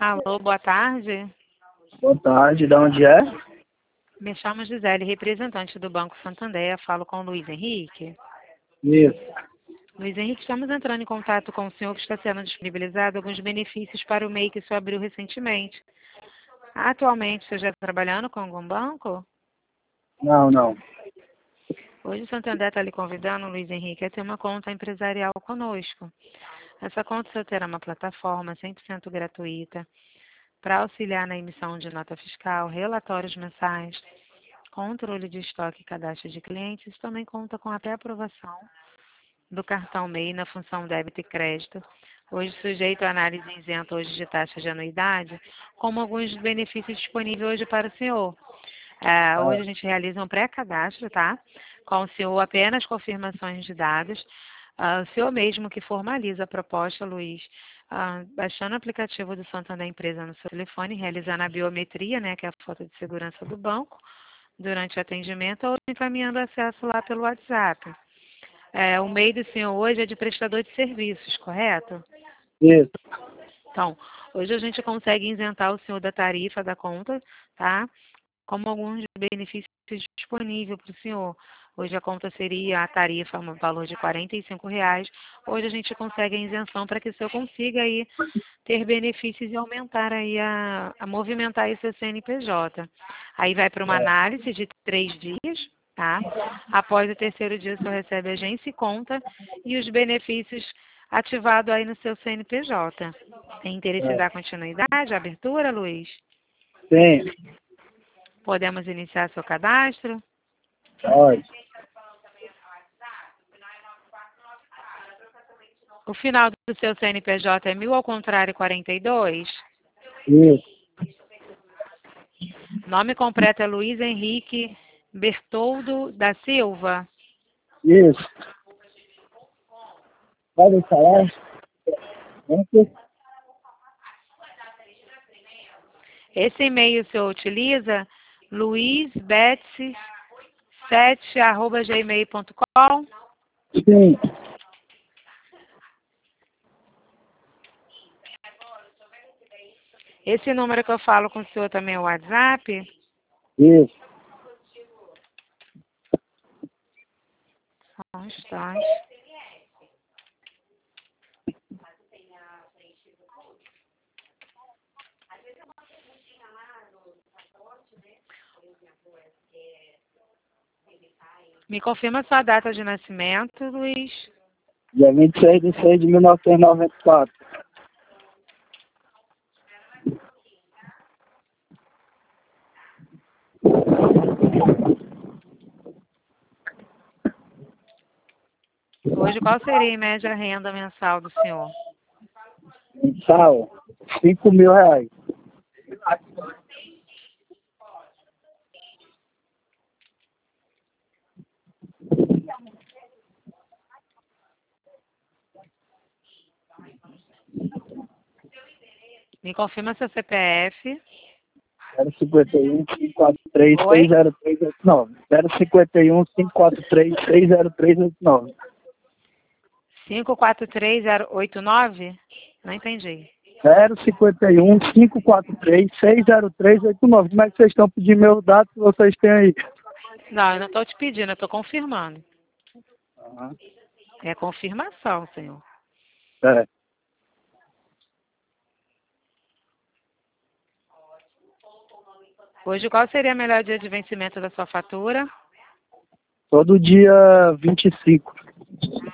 Alô, boa tarde. Boa tarde, de onde é? Me chamo Gisele, representante do Banco Santander. Falo com o Luiz Henrique. Isso. Luiz Henrique, estamos entrando em contato com o senhor que está sendo disponibilizado alguns benefícios para o MEI que o senhor abriu recentemente. Atualmente, você já está trabalhando com algum banco? Não. Hoje o Santander está lhe convidando, Luiz Henrique, a ter uma conta empresarial conosco. Essa conta você terá uma plataforma 100% gratuita para auxiliar na emissão de nota fiscal, relatórios mensais, controle de estoque e cadastro de clientes. Também conta com a pré-aprovação do cartão MEI na função débito e crédito, hoje sujeito a análise isenta hoje de taxa de anuidade, como alguns benefícios disponíveis hoje para o senhor. Hoje a gente realiza um pré-cadastro, tá? Com o senhor apenas confirmações de dados. O senhor mesmo que formaliza a proposta, Luiz, baixando o aplicativo do Santander Empresa no seu telefone, realizando a biometria, né, que é a foto de segurança do banco, durante o atendimento, ou encaminhando acesso lá pelo WhatsApp. O MEI do senhor hoje é de prestador de serviços, correto? Isso. Então, hoje a gente consegue isentar o senhor da tarifa da conta, tá? Como alguns benefícios disponíveis para o senhor. Hoje a conta seria a tarifa, um valor de R$ 45. Hoje a gente consegue a isenção para que o senhor consiga aí ter benefícios e aumentar aí a movimentar aí seu CNPJ. Aí vai para uma análise de 3 dias, tá? Após o terceiro dia o senhor recebe agência e conta e os benefícios ativados aí no seu CNPJ. Tem interesse em dar continuidade, abertura, Luiz? Sim. Podemos iniciar seu cadastro? Pode. O final do seu CNPJ é 1000 ao contrário 42? Isso. Nome completo é Luiz Henrique Bertoldo da Silva. Isso. Pode falar? Esse e-mail o senhor utiliza? luizbetsy7@gmail.com. Sim. Esse número que eu falo com o senhor também é o WhatsApp? Isso. Só um instante. Me confirma sua data de nascimento, Luiz. Dia 26/6/1994. Hoje, qual seria em média a renda mensal do senhor? Mensal, R$ 5.000. Me confirma seu CPF. 051-543-60389. 051-543-60389. 543089? Não entendi. 051-543-60389. Como é que vocês estão pedindo meus dados que vocês têm aí? Não, eu não estou te pedindo, eu estou confirmando. Aham. É confirmação, senhor. É. Hoje, qual seria o melhor dia de vencimento da sua fatura? Todo dia 25.